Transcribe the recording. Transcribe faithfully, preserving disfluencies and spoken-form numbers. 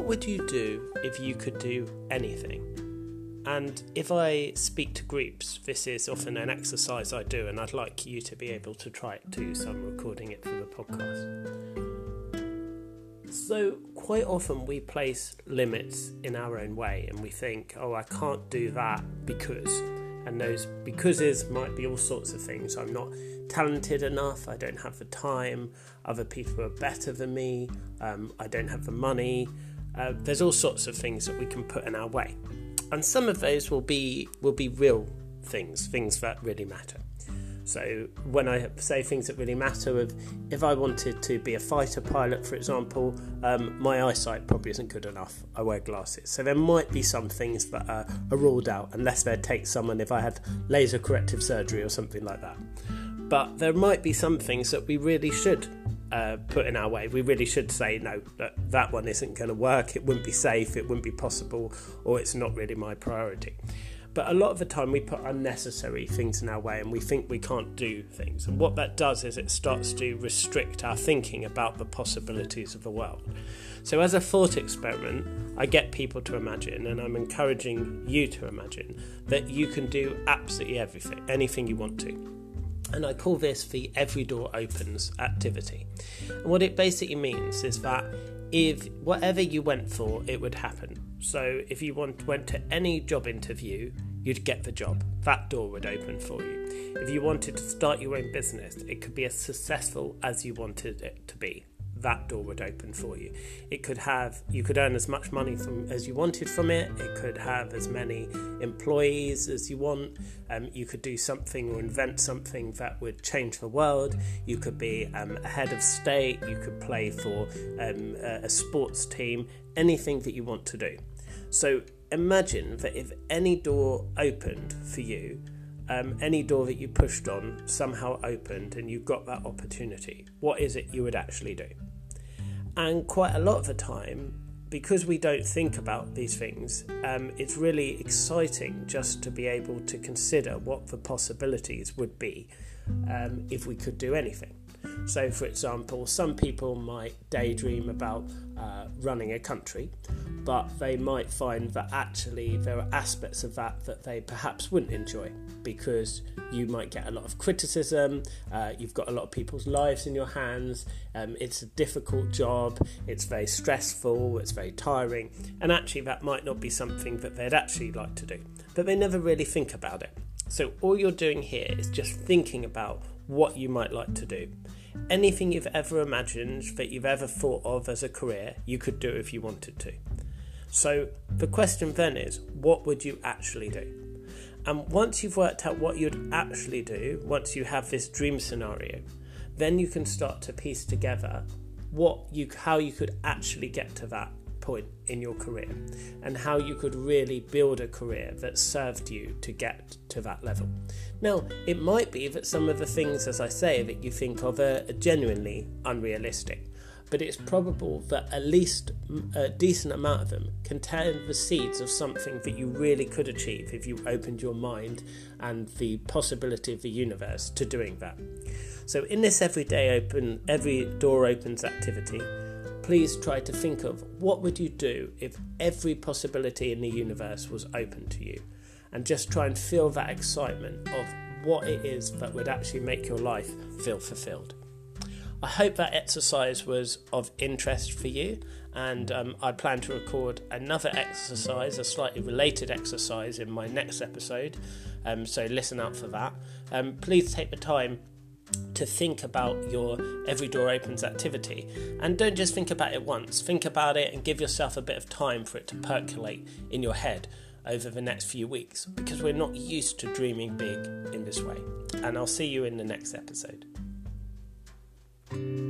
what would you do if you could do anything? And if I speak to groups, this is often an exercise I do, and I'd like you to be able to try it too, so I'm recording it for the podcast. So quite often we place limits in our own way, and we think, oh, I can't do that because, and those becauses might be all sorts of things. I'm not talented enough, I don't have the time, other people are better than me, um, I don't have the money. Uh, there's all sorts of things that we can put in our way. And some of those will be will be real things, things that really matter. So when I say things that really matter, if, if I wanted to be a fighter pilot, for example, um, my eyesight probably isn't good enough. I wear glasses. So there might be some things that are, are ruled out, unless they'd take someone if I had laser corrective surgery or something like that. But there might be some things that we really should uh, put in our way. We really should say, no, that, that one isn't going to work, it wouldn't be safe, it wouldn't be possible, or it's not really my priority. But a lot of the time we put unnecessary things in our way and we think we can't do things. And what that does is it starts to restrict our thinking about the possibilities of the world. So as a thought experiment, I get people to imagine, and I'm encouraging you to imagine, that you can do absolutely everything, anything you want to. And I call this the Every Door Opens activity. And what it basically means is that if whatever you went for, it would happen. So if you want, went to any job interview, you'd get the job. That door would open for you. If you wanted to start your own business, it could be as successful as you wanted it to be. That door would open for you. It could have, you could earn as much money from as you wanted from it. It could have as many employees as you want. Um, you could do something or invent something that would change the world. You could be um, a head of state. You could play for um, a, a sports team. Anything that you want to do. So imagine that if any door opened for you, Um, any door that you pushed on somehow opened and you got that opportunity, what is it you would actually do? And quite a lot of the time, because we don't think about these things, um, it's really exciting just to be able to consider what the possibilities would be um, if we could do anything. So, for example, some people might daydream about uh, running a country, but they might find that actually there are aspects of that that they perhaps wouldn't enjoy, because you might get a lot of criticism, uh, you've got a lot of people's lives in your hands, um, it's a difficult job, it's very stressful, it's very tiring, and actually that might not be something that they'd actually like to do, but they never really think about it. So all you're doing here is just thinking about what you might like to do. Anything you've ever imagined, that you've ever thought of as a career, you could do if you wanted to. So the question then is, what would you actually do? And once you've worked out what you'd actually do, once you have this dream scenario, then you can start to piece together what you, how you could actually get to that point in your career, and how you could really build a career that served you to get to that level. Now, it might be that some of the things, as I say, that you think of are genuinely unrealistic, but it's probable that at least a decent amount of them contain the seeds of something that you really could achieve if you opened your mind and the possibility of the universe to doing that. So in this everyday open, every door opens activity, please try to think of what would you do if every possibility in the universe was open to you, and just try and feel that excitement of what it is that would actually make your life feel fulfilled. I hope that exercise was of interest for you, and um, I plan to record another exercise, a slightly related exercise, in my next episode, um, so listen out for that. Um, please take the time to think about your Every Door Opens activity, and don't just think about it once. Think about it and give yourself a bit of time for it to percolate in your head over the next few weeks, because we're not used to dreaming big in this way. And I'll see you in the next episode.